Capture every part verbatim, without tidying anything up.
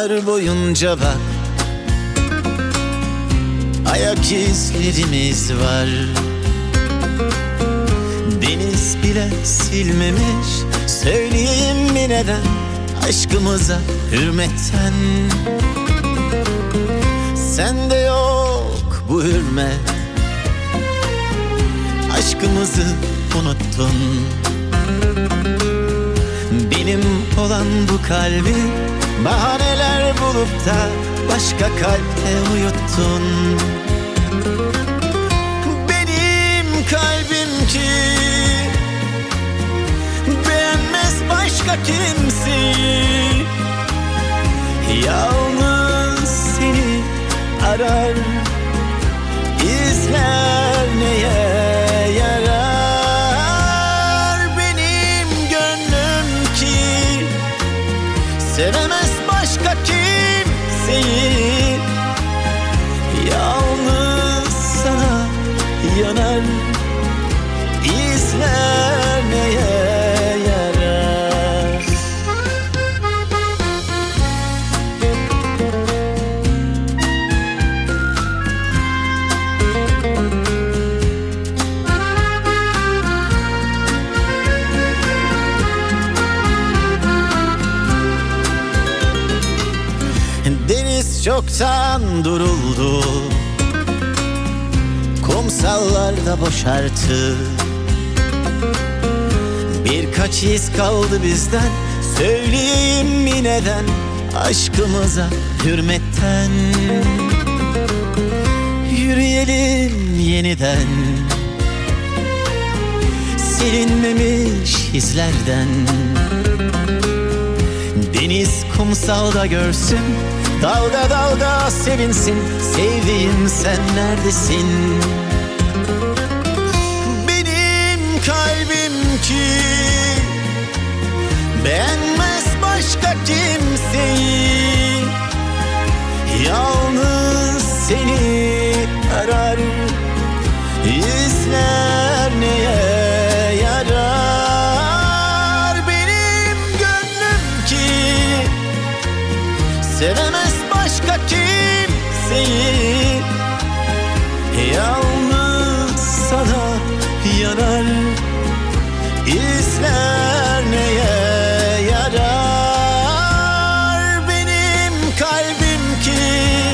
Yıllar boyunca bak, ayak izlerimiz var. Deniz bile silmemiş. Söyleyeyim mi neden? Aşkımıza hürmetten. Sende yok bu hürmet. Aşkımızı unuttun. Benim olan bu kalbi bahaneler bulup da başka kalpte uyuttun. Benim kalbim ki beğenmez başka kimseyi. Yalnız seni arar, izler neye yarar. Benim gönlüm ki sevemez başka kimseyi. Yalnız sana yanar, izler neye yarar. Deniz çoktan duruldu, kumsallarda boşarttı. Birkaç iz kaldı bizden. Söyleyeyim mi neden? Aşkımıza hürmetten. Yürüyelim yeniden, silinmemiş izlerden. Deniz kumsalda görsün, dalga dalga sevinsin. Sevdiğim sen neredesin? Benim kalbim ki beğenmez başka kimseyi. Yalnız seni arar, izler neye yarar. Benim gönlüm ki sevemez başka kimseyi. Yalnız sana yanar, izler neye yarar. Benim kalbim ki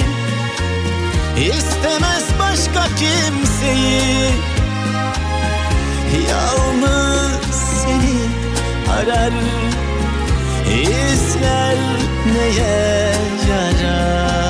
istemez başka kimseyi. Yalnız seni arar, izler neye yarar.